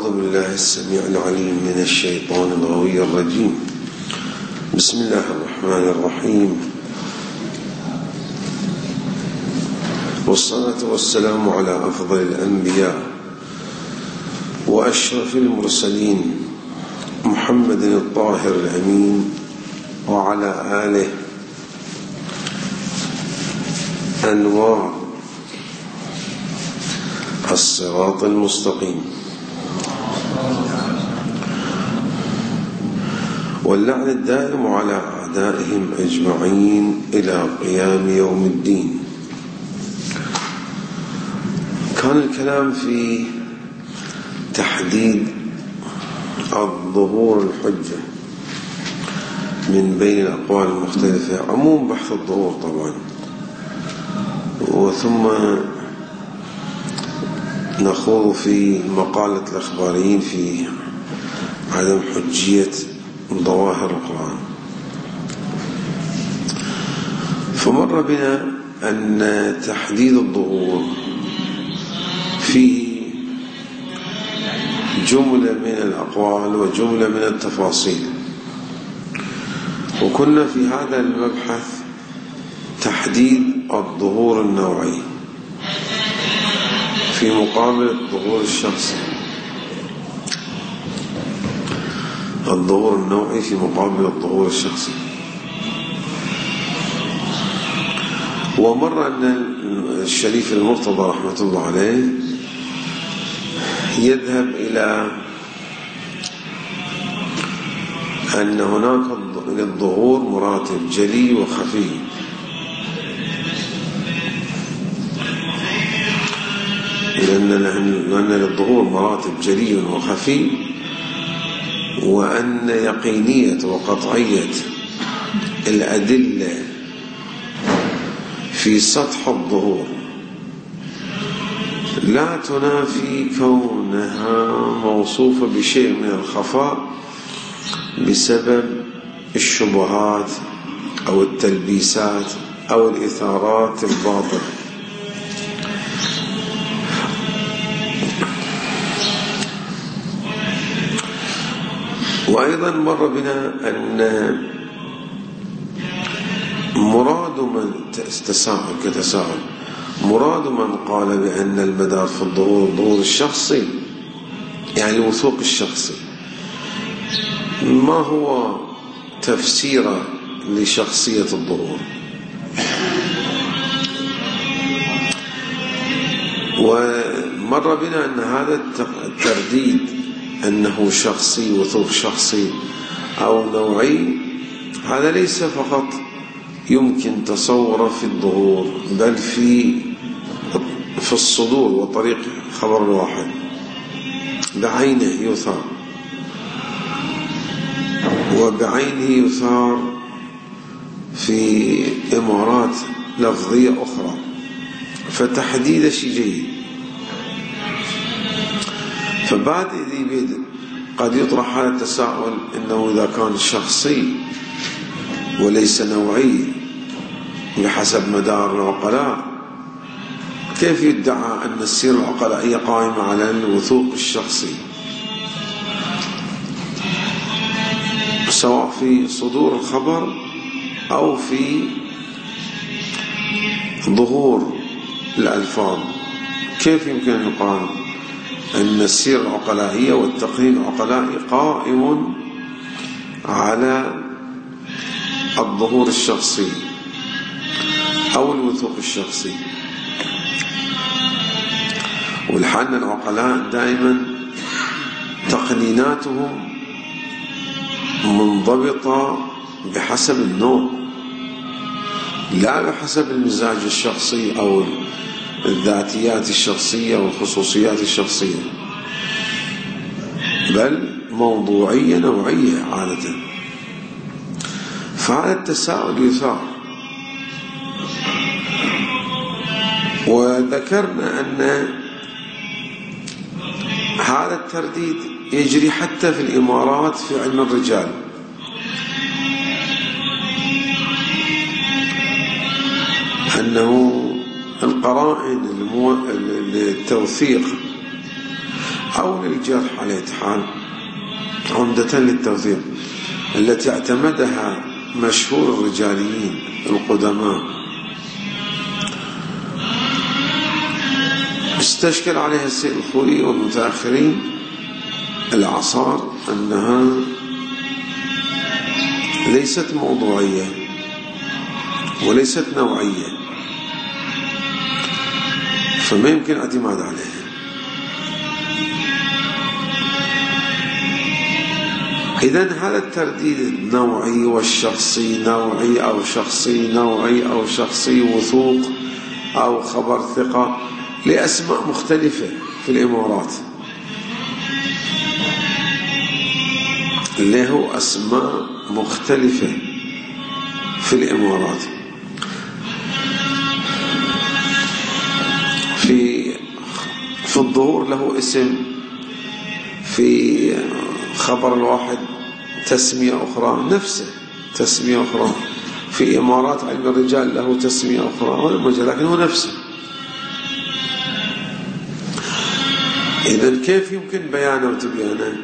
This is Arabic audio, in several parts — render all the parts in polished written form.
أعوذ بالله السميع العليم من الشيطان الغوي الرجيم. بسم الله الرحمن الرحيم، والصلاة والسلام على أفضل الأنبياء وأشرف المرسلين محمد الطاهر الأمين وعلى آله أنوار الصراط المستقيم، واللعن الدائم على أعدائهم أجمعين إلى قيام يوم الدين. كان الكلام في تحديد الظهور الحجة من بين الأقوال المختلفة، عموم بحث الظهور طبعا، وثم نخوض في مقالة الأخباريين في عدم حجية ظواهر القرآن. فمر بنا أن تحديد الظهور فيه جملة من الأقوال وجملة من التفاصيل، وكنا في هذا المبحث تحديد الظهور النوعي في مقابل الظهور الشخصي، الظهور النوعي في مقابل الظهور الشخصي. ومر أن الشريف المرتضى رحمة الله عليه يذهب إلى أن هناك للظهور مراتب جلي وخفي، لأن للظهور مراتب جلي وخفي، وأن يقينية وقطعية الأدلة في سطح الظهور لا تنافي كونها موصوفة بشيء من الخفاء بسبب الشبهات أو التلبيسات أو الإثارات الباطلة. وأيضا مر بنا أن مراد من تساؤل مراد من قال بأن المدار في الظهور الشخصي، يعني الوثوق الشخصي، ما هو تفسيره لشخصية الظهور؟ ومر بنا أن هذا الترديد أنه شخصي، وثوق شخصي أو نوعي، هذا ليس فقط يمكن تصوره في الظهور، بل في الصدور وطريق خبر الواحد بعينه يثار، وبعينه يثار في إمارات لفظية أخرى، فتحديد شيء جيد. فبعد قد يطرح هذا التساؤل إنه إذا كان شخصي وليس نوعي بحسب مدار العقلاء، كيف يدعى أن السيرة العقلائية قائمة على الوثوق الشخصي، سواء في صدور الخبر أو في ظهور الألفاظ؟ كيف يمكن أن يقال أن السيرة العقلائية والتقنين العقلائي قائم على الظهور الشخصي أو الوثوق الشخصي؟ والحن العقلاء دائما تقنيناتهم منضبطة بحسب النوع، لا بحسب المزاج الشخصي أو الذاتيات الشخصية والخصوصيات الشخصية، بل موضوعية نوعية عادة. فهذا التساؤل يثار، وذكرنا أن هذا الترديد يجري حتى في الإمارات في علم الرجال، أنه القرائن للتوثيق أو للجرح على حال، عمدة للتوثيق التي اعتمدها مشهور الرجاليين القدماء. استشكل عليها السيد الخوئي والمتأخرين الأعصار أنها ليست موضوعية وليست نوعية، فما يمكن اعتماد عليها. إذن هذا الترديد النوعي والشخصي، نوعي أو شخصي، نوعي أو شخصي، وثوق أو خبر ثقة، لأسماء مختلفة في الإمارات، له أسماء مختلفة في الإمارات. في الظهور له اسم، في خبر الواحد تسمية أخرى، نفسه تسمية أخرى، في إمارات علم الرجال له تسمية أخرى، لكن هو نفسه. إذن كيف يمكن بيانه وتبيانه؟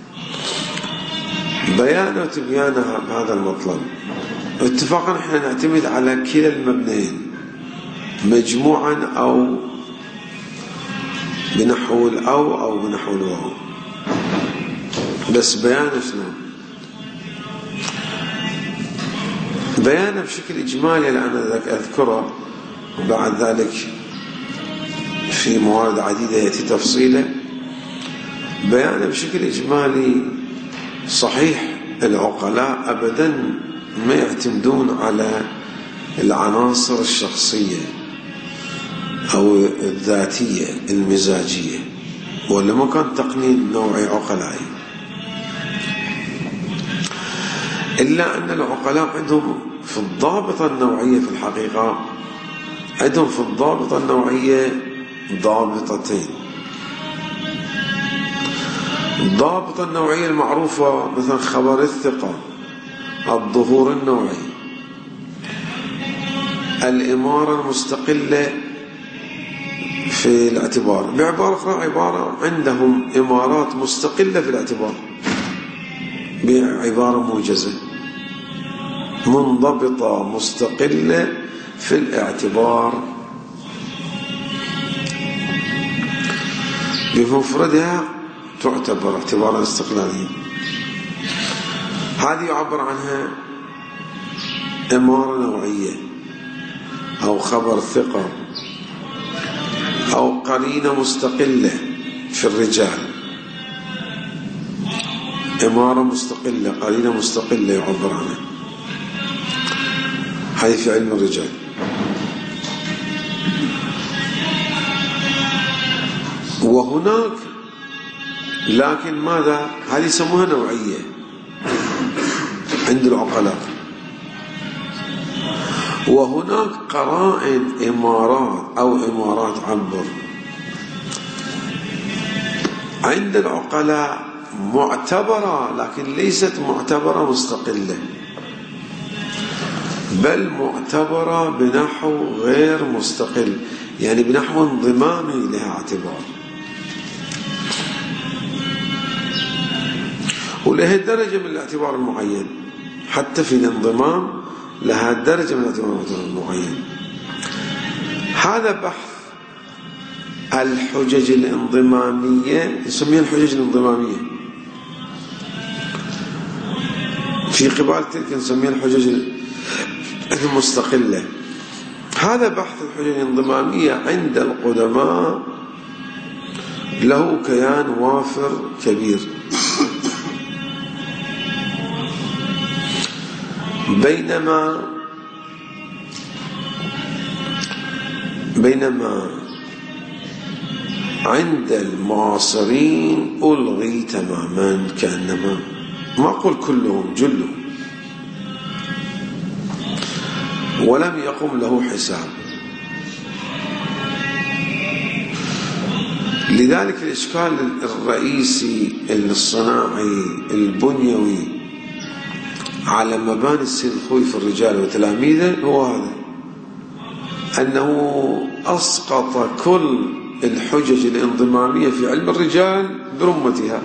بيانه وتبيانه بهذا المطلب اتفاقا احنا نعتمد على كلا المبنيين مجموعا أو بنحو الأو أو بنحو الواو، بس بيانه شنو؟ بيانه بشكل إجمالي لأنا أذكره، وبعد ذلك في موارد عديدة يأتي تفصيله. بيانه بشكل إجمالي صحيح العقلاء أبدا ما يعتمدون على العناصر الشخصية أو الذاتية المزاجية، ولا ما كان تقنين نوعي عقلائي، إلا أن العقلاء عندهم في الضابطة النوعية في الحقيقة، عندهم في الضابطة النوعية ضابطتين. الضابطة النوعية المعروفة مثلا خبر الثقة، الظهور النوعي، الإمارة المستقلة في الاعتبار. بعبارة أخرى عبارة عندهم إمارات مستقلة في الاعتبار بعبارة موجزة، منضبطة مستقلة في الاعتبار بمفردها تعتبر اعتبارا استقلاليا. هذه يعبر عنها إمارة نوعية أو خبر ثقة أو قرينة مستقلة في الرجال. إمارة مستقلة، قرينة مستقلة يعبر عنها، هذه في علم الرجال. وهناك لكن ماذا؟ هذه يسموها نوعية عند العقلاء. وهناك قرائن إمارات أو إمارات عبر عند العقلاء معتبرة، لكن ليست معتبرة مستقلة، بل معتبرة بنحو غير مستقل، يعني بنحو انضمامي لها اعتبار. ولها درجة من الاعتبار المعين، حتى في الانضمام لها درجة من الاعتبار المعين. هذا بحث الحجج الانضمامية، يسميها الحجج الانضمامية، في قبال تلك نسميها الحجج المستقلة. هذا بحث الحجج الانضمامية عند القدماء له كيان وافر كبير، بينما عند المعاصرين ألغي تماما، كأنما ما أقول كلهم، جلهم، ولم يقم له حساب. لذلك الإشكال الرئيسي الصناعي البنيوي على مباني السيد الخوئي في الرجال وتلاميذه هو هذا، أنه أسقط كل الحجج الانضمامية في علم الرجال برمتها.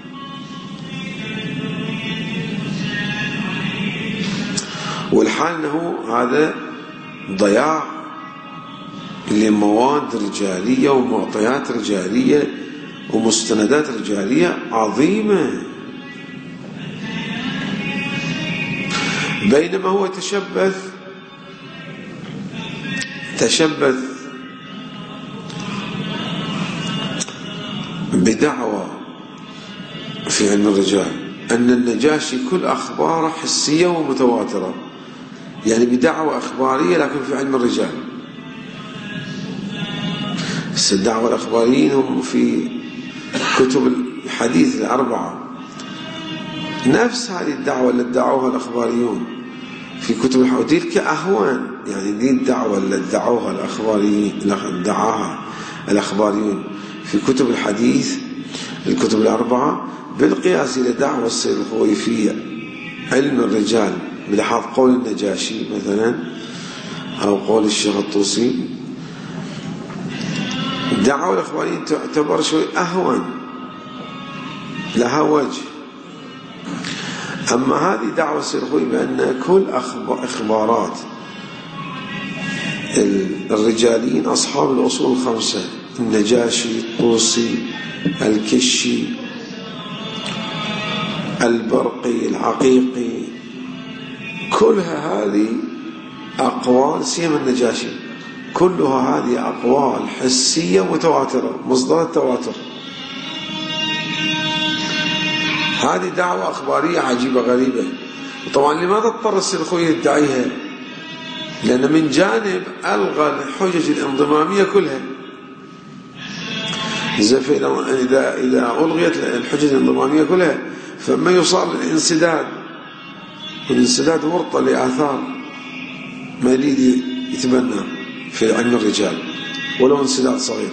والحال أنه هذا ضياع لمواد رجالية ومعطيات رجالية ومستندات رجالية عظيمة، بينما هو تشبث بدعوى في علم الرجال أن النجاشي كل أخباره حسية ومتواترة، يعني بدعوى أخبارية لكن في علم الرجال. الدعوة الأخباريين هم في كتب الحديث الأربعة، نفس هذه الدعوة اللي ادعوها الأخباريون في كتب الحديث، تلك أهوان، يعني دي الدعوة اللي ادعوها الأخباريون في كتب الحديث الكتب الأربعة بالقياس إلى دعوة السيد الخوئي في علم الرجال بلحاظ قول النجاشي مثلا أو قول الشيخ الطوسي. الدعوة الأخباريين تعتبر شوي أهون، لها وجه. أما هذه دعوة السيد الخوئي بأن كل إخبارات الرجاليين أصحاب الأصول الخمسة، النجاشي، الطوسي، الكشي، البرقي، العقيقي، كلها هذه أقوال، سيما النجاشي، كلها هذه أقوال حسية متواترة، مصدر التواتر. هذه دعوة أخبارية عجيبة غريبة. طبعا لماذا اضطر السيد الخوئي يدعيها؟ لأن من جانب ألغى الحجج الانضمامية كلها. إذا ألغيت الحجج الانضمامية كلها فما يصار للانسداد، والانسداد ورطة لآثار ما يريد يتبنى في علم الرجال ولو انسداد صغير،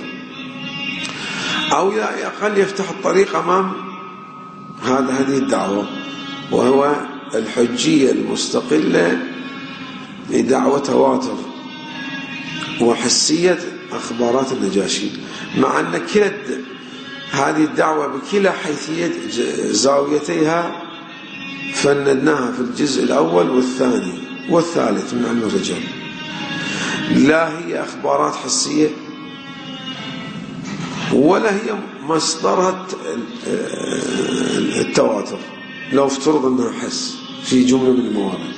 أو على الأقل يفتح الطريق أمام هذه الدعوة، وهو الحجية المستقلة لدعوة تواتر وحسية أخبارات النجاشي، مع أن كلا هذه الدعوة بكلا حيثية زاويتيها فندناها في الجزء الأول والثاني والثالث من علم الرجال. لا هي أخبارات حسية ولا هي مصدرها التواتر، لو افترض أنها حس في جملة من الموارد.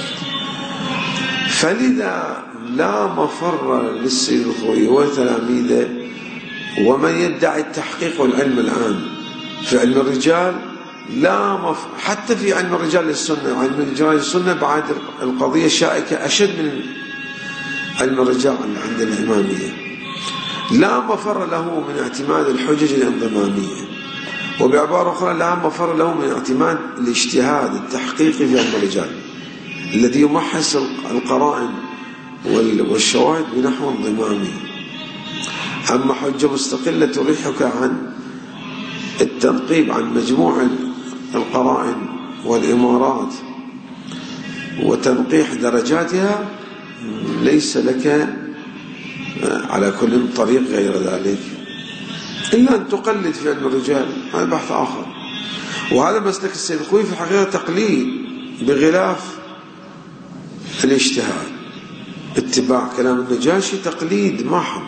فلذا لا مفر للسيد الخوئي وتلاميذه ومن يدعي التحقيق والعلم الآن في علم الرجال، حتى في علم الرجال للسنة، علم الرجال للسنة بعد القضية شائكة أشد من علم الرجال عند الإمامية، لا مفر له من اعتماد الحجج الانضمامية، وبعبارة أخرى لا مفر له من اعتماد الاجتهاد التحقيقي في علم الرجال الذي يمحص القرائن والشواهد بنحو انضمامي. أما حجة مستقلة تريحك عن التنقيب عن مجموع القرائن والإمارات وتنقيح درجاتها، ليس لك على كل طريق غير ذلك إلا أن تقلد في علم الرجال، هذا بحث آخر. وهذا مسلك السيد الخوئي في الحقيقة تقليد بغلاف الاجتهاد، اتباع كلام النجاشي تقليد محض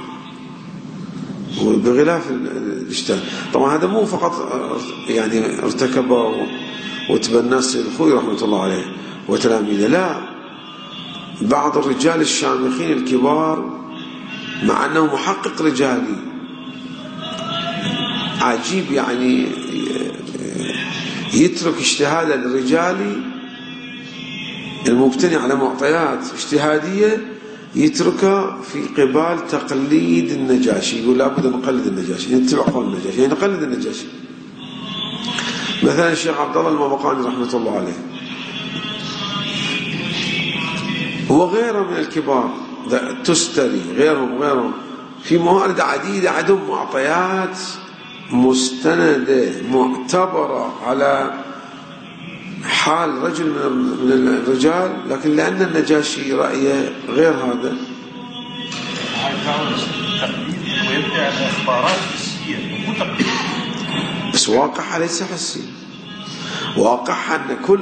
وبغلاف الاجتهاد. طبعا هذا مو فقط يعني ارتكبه وتبناه السيد الخوئي رحمة الله عليه وتلاميذه، لا، بعض الرجال الشامخين الكبار مع أنه محقق رجالي عجيب، يعني يترك اجتهاد الرجالي المبتني على معطيات اجتهادية، يتركها في قبال تقليد النجاشي. يقول لابد أن نقلد النجاشي، نتبع قول النجاشي، يعني نقلد النجاشي. مثلا الشيخ عبد الله المبقاني رحمة الله عليه وغيره من الكبار، تستري غيرهم في موارد عديدة عندهم معطيات مستندة معتبرة على حال رجل من الرجال، لكن لأن النجاشي رأيه غير هذا يبني على إخبارات حسية مو تقليد. بس واقعها ليس حسي، واقعها أن كل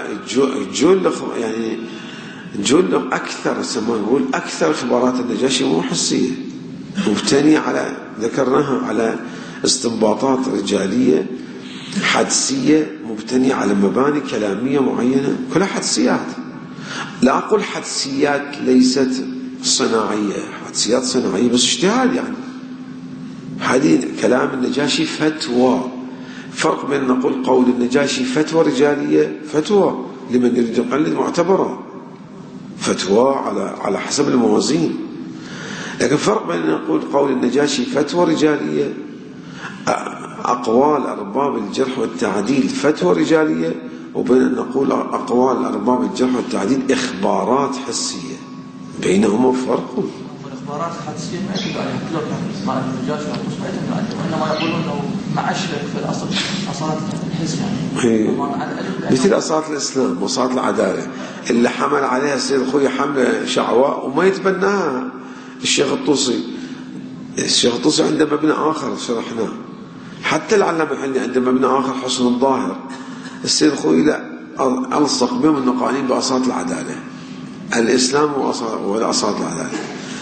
جل أكثر نقول أكثر إخبارات النجاشي مو حسية، مبتنية على ذكرناها على استنباطات رجالية حدسية مبتنية على مباني كلامية معينة كلها حدسيات. لا أقول حدسيات ليست صناعية، حدسيات صناعية بس اجتهاد. يعني هذه كلام النجاشي فتوى. فرق بين نقول قول النجاشي فتوى رجالية، فتوى لمن يريد يقلد معتبرة، فتوى على حسب الموازين. لكن فرق بين نقول قول النجاشي فتوى رجالية، أقوال أرباب الجرح والتعديل فتوى رجالية، وبين أن نقول أقوال أرباب الجرح والتعديل إخبارات حسية، بينهما فرق. الإخبارات الحدسية ما يجب عليها كلها مع النجاشي والحس ما يجب عليها، وإنما يقولون أنه مع الشرك في الأصل أصالة الحس يعني مثل أصالة الإسلام وأصالة العدالة اللي حمل عليها السيد الخوي حملة شعواء وما يتبناها الشيخ الطوسي. الشيخ الطوسي عنده مبنى آخر شرحناه، حتى العلامة الحلي عنده مبنى آخر حسن الظاهر. السيد الخوي لا ألصق بهم النقانين بأصالة العدالة، الإسلام وأصالة العدالة.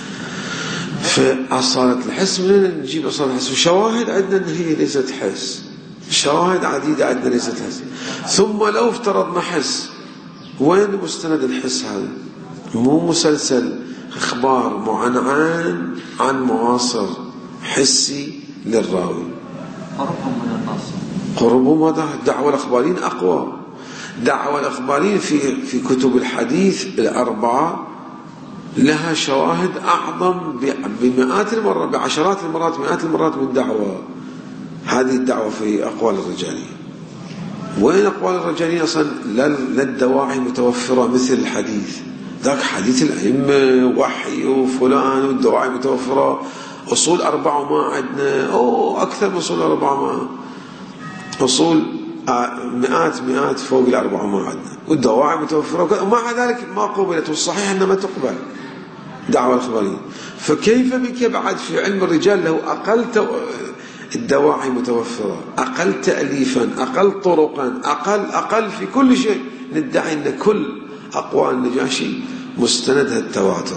فأصالة الحس من نجيب أصالة الحس؟ وشواهد عندنا أن هي ليست حس، شواهد عديدة عندنا ليست حس. ثم لو افترضنا حس، وين مستند الحس هذا؟ مو مسلسل اخبار معنعن عن معاصر حسي للراوي. قربهم من النص، قربهم. هذا الدعوة الأخبارين أقوى. دعوة الأخبارين في كتب الحديث الأربعة لها شواهد أعظم بمئات المرات، بعشرات المرات، مئات المرات من دعوة. هذه الدعوة في أقوال الرجالية. وين أقوال الرجالية أصلا؟ لا الدواعي متوفرة مثل الحديث. ذاك حديث الأئمة وحي وفلان والدواعي متوفرة. أصول أربعة وما عندنا، أكثر من أصول أربعة، ما أصول مئات فوق الأربعة ما عندنا، والدواعي متوفرة، ومع ذلك ما قبلت. والصحيح أنها ما تقبل دعوة الأخبارية. فكيف بك بعد في علم الرجال له أقل الدواعي متوفرة، أقل تأليفا، أقل طرقا، أقل في كل شيء، ندعي أن كل أقوال النجاشي مستندها التواتر،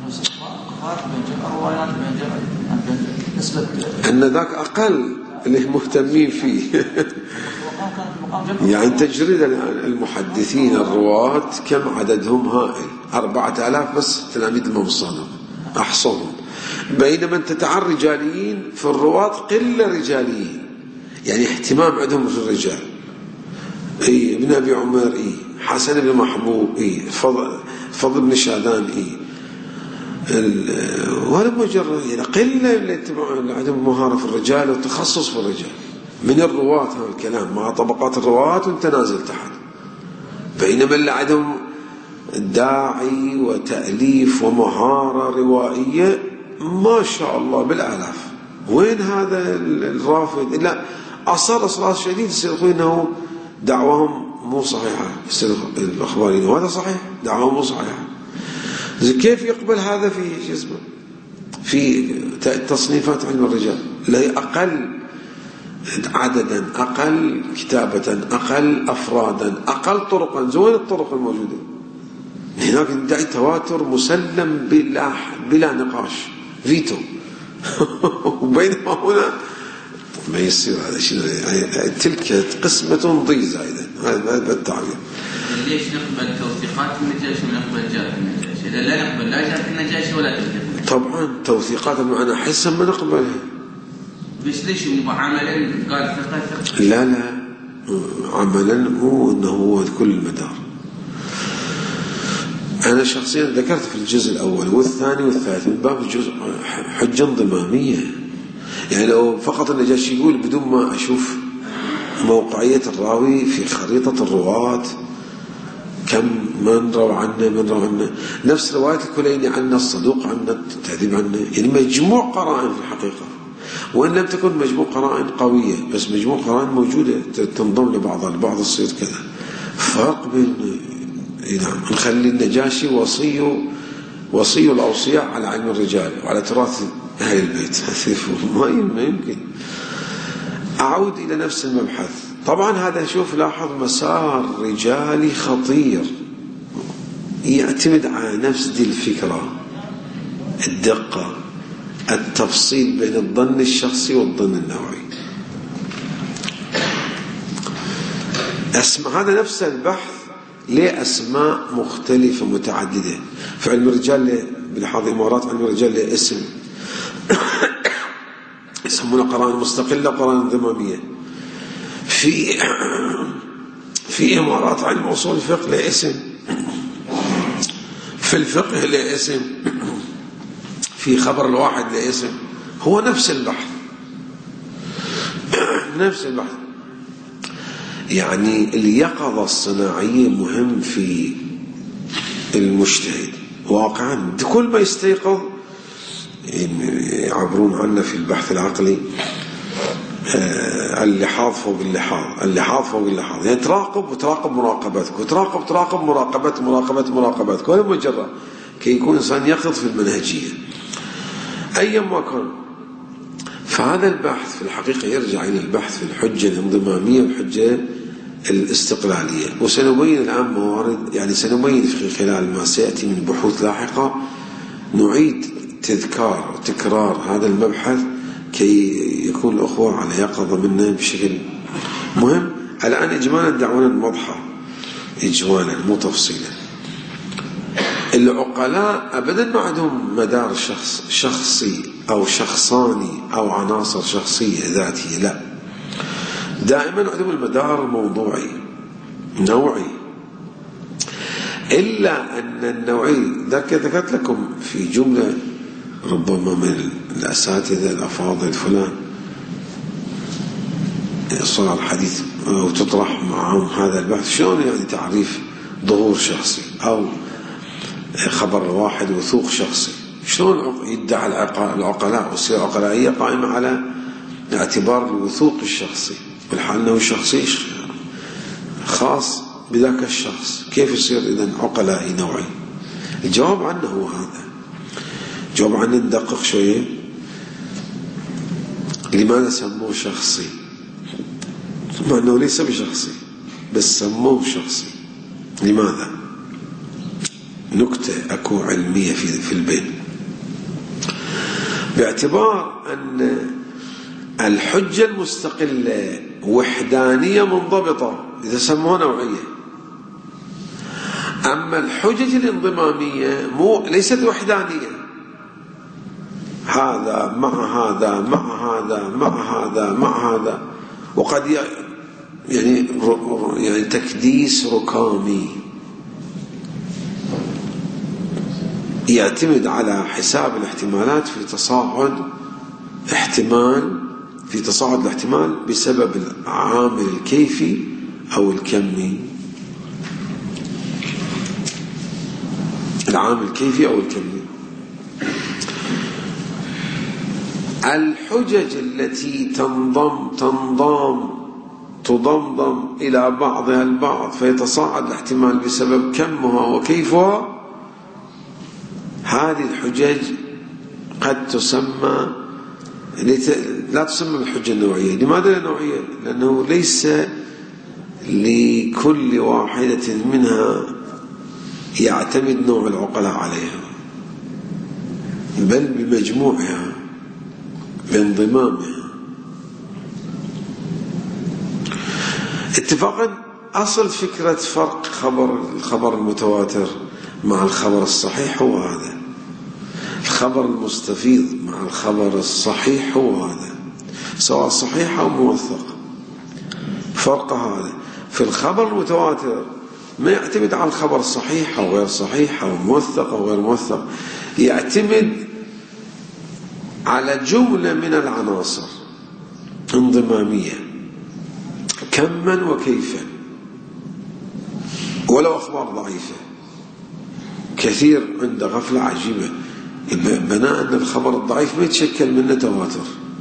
أن ذاك أقل اللي مهتمين فيه. يعني تجريد المحدثين الرواة كم عددهم؟ هائل، 4000 بس تلاميذ الإمام الصادق أحصوهم. بينما أنت تعال رجاليين في الرواة قلة رجاليين، يعني اهتمام عندهم في الرجال. ابن أبي عمر، حسن بن محبوب، فضل بن شادان، ولا مجرد يعني قلة اللي عندهم مهارة في الرجال وتخصص في الرجال من الرواة. هذا الكلام مع طبقات الرواة وانت نازل تحت. بينما اللي عندهم داعي وتأليف ومهارة روائية ما شاء الله بالآلاف. وين هذا الرافض؟ لا، أصر إصرار شديد يقول إنه دعوهم مو صحيحة الأخباريين، وهذا صحيح، دعوهم مو صحيحة. كيف يقبل هذا في تصنيفات علم الرجال؟ لا، أقل عددا، أقل كتابة، أقل أفرادا، أقل طرقا. زوين الطرق الموجودة هناك ندعي تواتر مسلم بلا نقاش، فيتو. وبينما هنا ما يصير هذا الشيء. تلك قسمة ضيزة أيضا، هذا التعبير. ليش نقبل توثيقات النجاشي ونقبل جارح النجاشي؟ لا نقبل لا جارح النجاشي ولا توثيق. طبعا توثيقات المعنى حسا ما نقبلها. بس ليش عملا قال ثقة؟ لا عملا هو انه هو كل المدار. انا شخصيا ذكرت في الجزء الاول والثاني والثالث من باب الجزء حجة انضمامية. يعني لو فقط النجاشي يقول بدون ما اشوف موقعية الراوي في خريطة الرواة، كم من روى عنه، نفس رواية الكليني عنه، الصدوق عنه، التهذيب عنه، يعني مجموع قرائن في الحقيقة. وإن لم تكن مجموع قرائن قوية، بس مجموع قرائن موجودة تنضم لبعضها، البعض تصير كذا. فرق بين نخلي النجاشي وصي الأوصياء على علم الرجال وعلى تراث أهل البيت ما يمكن. أعود إلى نفس المبحث. طبعا هذا شوف لاحظ مسار رجالي خطير يعتمد على نفس دي الفكرة، الدقة، التفصيل بين الظن الشخصي والظن النوعي. هذا نفس البحث له أسماء مختلفة متعددة. في علم الرجال بلحاظ إمارات علم الرجال له اسم يسمونه قرائن مستقلة وقرائن انضمامية. في إمارات علم أصول الفقه له اسم، في الفقه له اسم، في خبر الواحد له اسم. هو نفس البحث نفس البحث. يعني اليقظة الصناعية مهم في المجتهد واقعا. كل ما يستيقظ يعبرون عنه في البحث العقلي اللحاظ فوق اللحاظ، اللحاظ فوق اللحاظ. يعني تراقب وتراقب مراقبتك، وتراقب تراقب مراقبتك، ولا مجرد كي يكون إنسان يقظ في المنهجية أيا ما كان. فهذا البحث في الحقيقة يرجع إلى البحث في الحجة الانضمامية والحجة الاستقلالية. وسنبين الآن موارد، يعني سنبين في خلال ما سيأتي من بحوث لاحقة نعيد تذكار وتكرار هذا المبحث كي يكون الأخوة على يقظة منه بشكل مهم. الآن إجمالا دعونا واضحة، إجمالا مو تفصيلا. العقلاء أبدا ما عندهم مدار شخصي أو شخصاني أو عناصر شخصية ذاتية، لا، دائما عندهم المدار موضوعي نوعي. إلا أن النوعي ذكرت لكم في جملة ربما من الأساتذة الأفاضل فلان صار الحديث وتطرح معهم هذا البحث، شلون يعني تعريف ظهور شخصي أو خبر واحد وثوق شخصي، شلون يدعي العقلاء والسيرة العقلائية قائمة على اعتبار الوثوق الشخصي، بالحال أنه الشخصي خاص بذاك الشخص، كيف يصير إذن عقلائي نوعي؟ الجواب عنه هو هذا. الجواب عنه ندقق شوية. لماذا سموه شخصي؟ مع أنه ليس بشخصي بس سموه شخصي. لماذا؟ نكتة أكو علمية في البين. باعتبار أن الحجة المستقلة وحدانية منضبطة إذا سموها نوعية، أما الحجج الانضمامية ليست وحدانية، هذا مع هذا مع هذا مع هذا مع هذا، وقد يعني تكديس ركامي يعتمد على حساب الاحتمالات في تصاعد الاحتمال بسبب العامل الكيفي أو الكمي. العامل الكيفي أو الكمي. الحجج التي تضمضم إلى بعضها البعض فيتصاعد الاحتمال بسبب كمها وكيفها، هذه الحجج قد تسمى لا تسمى الحجة النوعية. لماذا لا نوعية؟ لأنه ليس لكل واحدة منها يعتمد نوع العقلاء عليها، بل بمجموعها بانضمامها. اتفاقا أصل فكرة فرق الخبر المتواتر مع الخبر الصحيح هو هذا، الخبر المستفيض مع الخبر الصحيح هو هذا، سواء صحيح أو موثق. فرق هذا في الخبر المتواتر ما يعتمد على الخبر الصحيح أو غير صحيح أو موثق أو غير موثق، يعتمد على جملة من العناصر انضمامية كما وكيفا، ولو أخبار ضعيفة. كثير عنده غفلة عجيبة، بناء أن الخبر الضعيف ما يتشكل منه تواتر،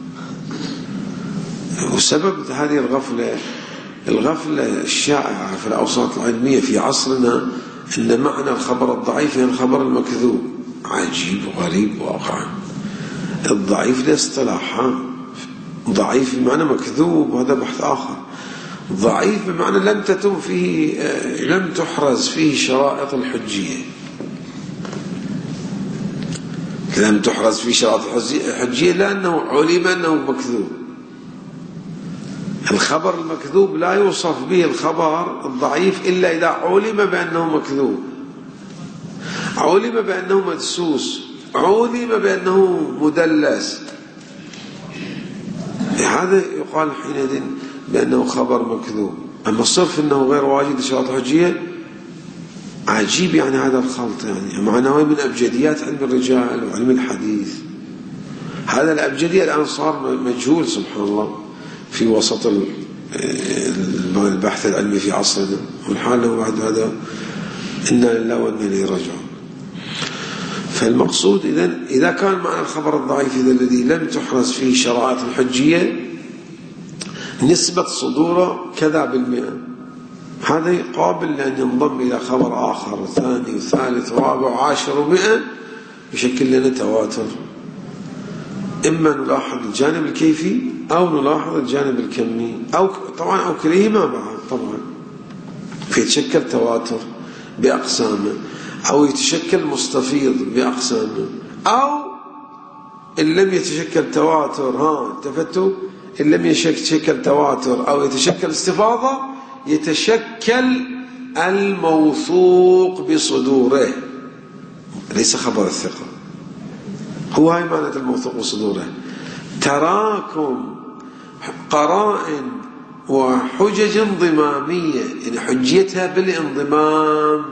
وسبب هذه الغفلة الشائعة في الأوساط العلمية في عصرنا أن معنى الخبر الضعيف هي الخبر المكذوب. عجيب وغريب واقعا. الضعيف لاصطلاح، ضعيف بمعنى مكذوب، هذا بحث آخر. ضعيف بمعنى لم تتم فيه، لم تحرز فيه شرائط الحجية، لم تحرز فيه شرائط الحجية لأنه علم أنه مكذوب. الخبر المكذوب لا يوصف به الخبر الضعيف إلا إذا علم بأنه مكذوب، علم بأنه مدسوس، علم بأنه مدلس، هذا يقال حينئذ بأنه خبر مكذوب. أما الصرف أنه غير واجد شرائط الحجية عجيب، يعني هذا الخلط يعني معناه من أبجديات علم الرجال وعلم الحديث. هذا الأبجدية الآن صار مجهول سبحان الله في وسط البحث العلمي في عصرنا، والحال له بعد هذا إنا لله وإنا إليه راجعون. فالمقصود إذا كان معنى الخبر الضعيف الذي لم تحرز فيه شرائط الحجية نسبة صدوره كذا بالمئة، هذا قابل لأن ينضم إلى خبر آخر وثاني وثالث ورابع وعاشر ومئة يشكل لنا تواتر. إما نلاحظ الجانب الكيفي أو نلاحظ الجانب الكمي، أو طبعا أو كليهما بعد طبعا، فيتشكل تواتر بأقسامه، أو يتشكل مستفيض بأقسامه، أو إن لم يتشكل تواتر التفتوا، إن لم يتشكل تواتر أو يتشكل استفاضة يتشكل الموثوق بصدوره، ليس خبر الثقة، هو هاي معنى الموثوق بصدوره، تراكم قرائن وحجج انضمامية، يعني حجيتها بالانضمام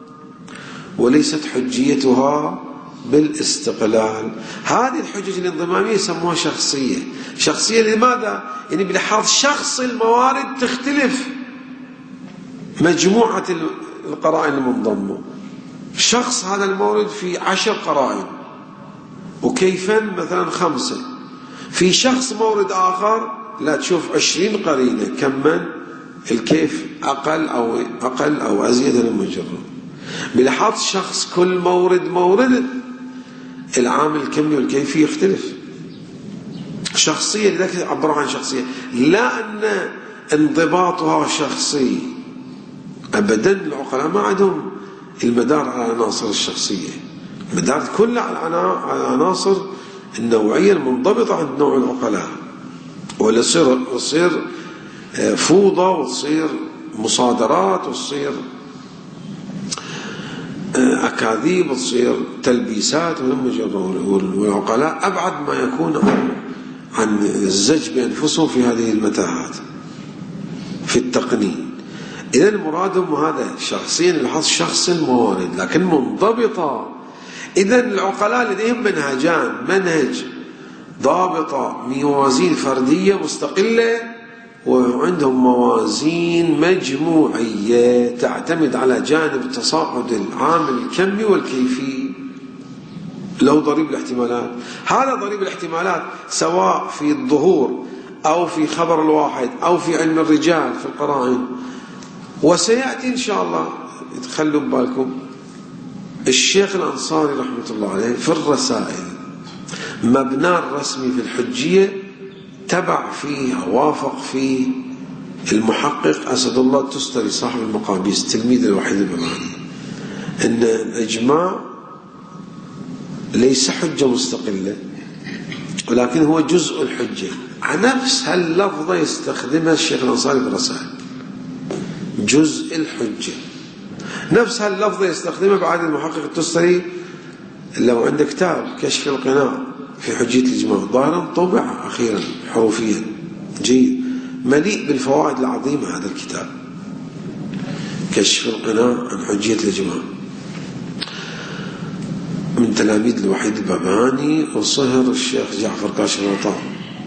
وليست حجيتها بالاستقلال. هذه الحجج الانضمامية يسموها شخصية. شخصية لماذا؟ يعني بلحاظ شخص الموارد تختلف مجموعة القرائن المنضمة. شخص هذا المورد في 10 قرائن وكيفا مثلا 5، في شخص مورد آخر لا تشوف 20 قرينة، كمن الكيف أقل أو أزيد المجرد. بلحاظ شخص كل مورد العامل الكمي والكيفي يختلف. شخصية لذلك عبر عن شخصية، لا أن انضباطها شخصي أبدا. العقلاء ما عندهم المدار على عناصر الشخصية، المدار كله على عناصر النوعية المنضبطة عند نوع العقلاء، ولا تصير فوضى وتصير مصادرات وتصير أكاذيب وتصير تلبيسات. والعقلاء أبعد ما يكون عن الزج بأنفسهم في هذه المتاهات في التقنين. إذا المراد هذا شخصيا لحظ شخص الموارد لكن منضبطة. إذا العقلاء لديهم منهجان، منهج ضابطة موازين فردية مستقلة، وعندهم موازين مجموعية تعتمد على جانب تصاعد العامل الكمي والكيفي. لو ضريب الاحتمالات، هذا ضريب الاحتمالات سواء في الظهور أو في خبر الواحد أو في علم الرجال في القرائن. وسيأتي إن شاء الله، تخلوا بالكم الشيخ الأنصاري رحمة الله عليه في الرسائل مبناه الرسمي في الحجية تبع فيه وافق فيه المحقق أسد الله التستري صاحب المقابيس تلميذ الوحيد البغدادي، أن الإجماع ليس حجة مستقلة ولكن هو جزء الحجة. نفس هاللفظة يستخدمها الشيخ الأنصاري في الرسائل، جزء الحجة. نفس هاللفظة يستخدمها بعد المحقق التستري. لو عندك كتاب كشف القناع في حجية الإجماع ظاهرا طبع أخيرا حروفيا جيد، مليء بالفوائد العظيمة هذا الكتاب كشف القناع عن حجية الإجماع، من تلاميذ الوحيد الباباني وصهر الشيخ جعفر كاشف الغطاء،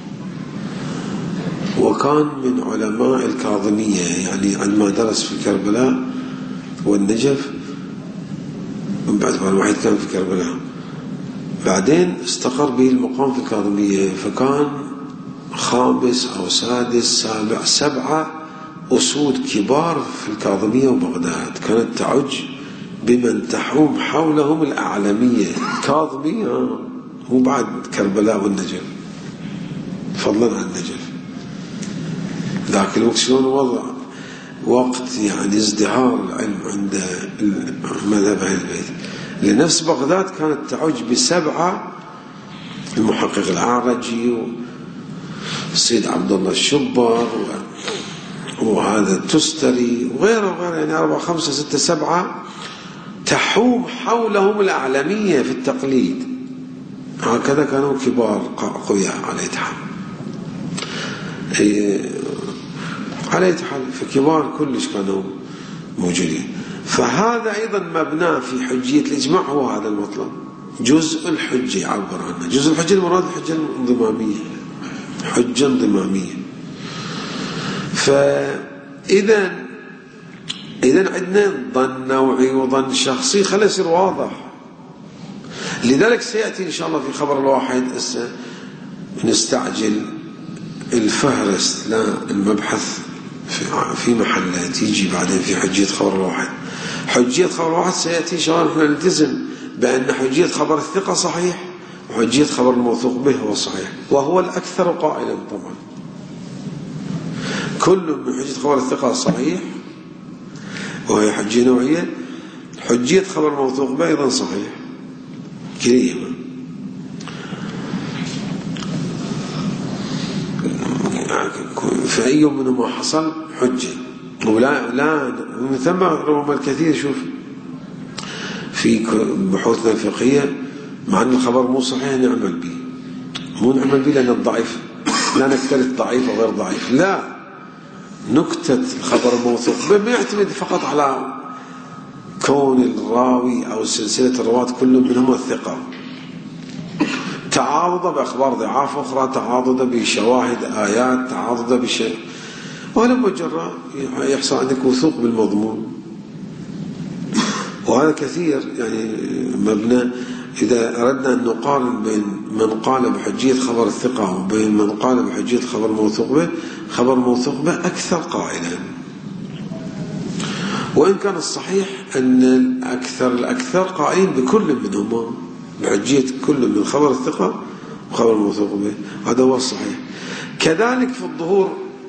وكان من علماء الكاظمية، يعني عندما درس في كربلاء والنجف، بعد الوحيد كان في كربلاء، بعدين استقر به المقام في الكاظمية، فكان خامس أو سادس سابع 7 أسود كبار في الكاظمية وبغداد، كانت تعج بمن تحوم حولهم الأعلمية. كاظمية مو بعد كربلاء والنجف، فضلا عن النجف. ذاك الوقت شلون وضع وقت يعني ازدهار العلم عند مذهب أهل البيت. لنفس بغداد كانت تعج ب7 المحقق الأعرجي والسيد عبد الله الشبر وهذا التستري وغيره وغيره، يعني 4 5 6 7 تحوم حولهم الأعلمية في التقليد. هكذا كانوا كبار أقوياء على يتحمل على يتحمل، فكبار كلش كانوا موجودين. فهذا أيضا مبناه في حجية الإجماع، هو هذا المطلب جزء الحجة يعبر عنه. جزء الحجة المراد الحجة الانضمامية، حجة انضمامية. فإذا عندنا ظن نوعي وظن شخصي، خلي يصير واضح. لذلك سيأتي إن شاء الله في خبر الواحد نستعجل الفهرس، لا المبحث في محله تيجي بعدين في حجية خبر الواحد. حجية خبر الواحد سيأتي إن شاء الله، نحن نلتزم بأن حجية خبر الثقة صحيح وحجية خبر الموثوق به هو صحيح، وهو الأكثر قائلا طبعا. كل من حجية خبر الثقة صحيح وهي حجية نوعية، حجية خبر الموثوق به أيضا صحيح، كليهما. فأي منهما حصل حجة، ولا من ثم ربما الكثير شوف في بحوثنا الفقهية، مع أن الخبر مو صحيح نعمل به، مو نعمل به لأن الضعيف، لا نكترث ضعيف وغير ضعيف، لا نكتة الخبر الموثوق به ما يعتمد فقط على كون الراوي أو سلسلة الرواة كل منهم الثقة، تعاضد بأخبار ضعاف أخرى، تعاضد بشواهد آيات، تعاضد بشيء، ولما جرى يحصل عندك وثوق بالمضمون. وهذا كثير يعني مبنى. إذا أردنا أن نقارن بين من قال بحجية خبر الثقة وبين من قال بحجية خبر الموثوق به، خبر الموثوق به أكثر قائلا، وإن كان الصحيح أن الأكثر قائلين بكل منهما، بحجية كل من خبر الثقة وخبر الموثوق به، هذا هو الصحيح. كذلك في الظهور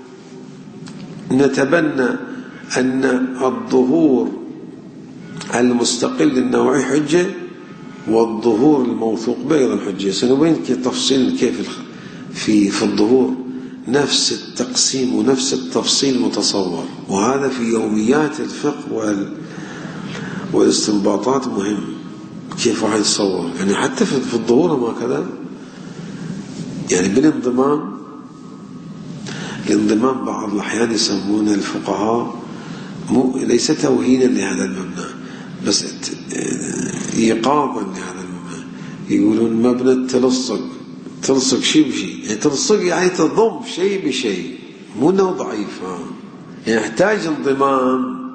نتبنى أن الظهور المستقل النوعي حجة، والظهور الموثوق به أيضا حجة. سنبين تفصيل كيف في الظهور نفس التقسيم ونفس التفصيل متصور، وهذا في يوميات الفقه والاستنباطات مهم، كيف واحد يتصور. يعني حتى في الظهور ما كذا، يعني بالانضمام، الانضمام بعض الأحيان يسمون الفقهاء ليس توهينا لهذا المبنى، بس إيقاظا لهذا المبنى. يقولون مبنى التلصق، تلصق شيء بشيء، يعني تلصق يعني تضم شيء بشيء، مو انه ضعيف، يعني يحتاج انضمام،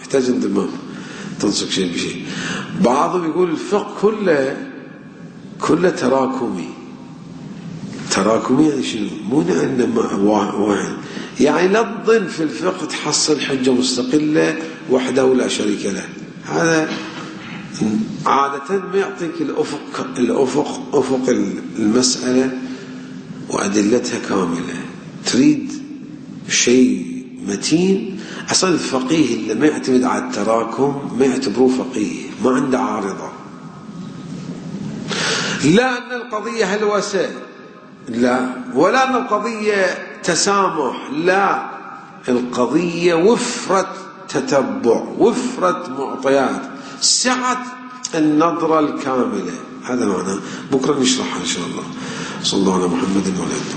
تلصق شيء بشيء. بعضهم يقول الفقه كله تراكمي يعني شنو؟ مو انما واحد، يعني لا تظن في الفقه تحصل حجة مستقلة وحده ولا شريك له. هذا عادة ما يعطيك أفق المسألة وأدلتها كاملة. تريد شيء متين. أصلا الفقيه اللي ما يعتمد على التراكم ما يعتبروه فقيه، ما عنده عارضة. لا أن القضية هلوسة، لا، ولا أن القضية تسامح، لا، القضية وفرة تتبع، وفرة معطيات، سعة النظرة الكاملة. هذا معناه. بكرة نشرحها إن شاء الله. صلى الله على محمد وعلى آله.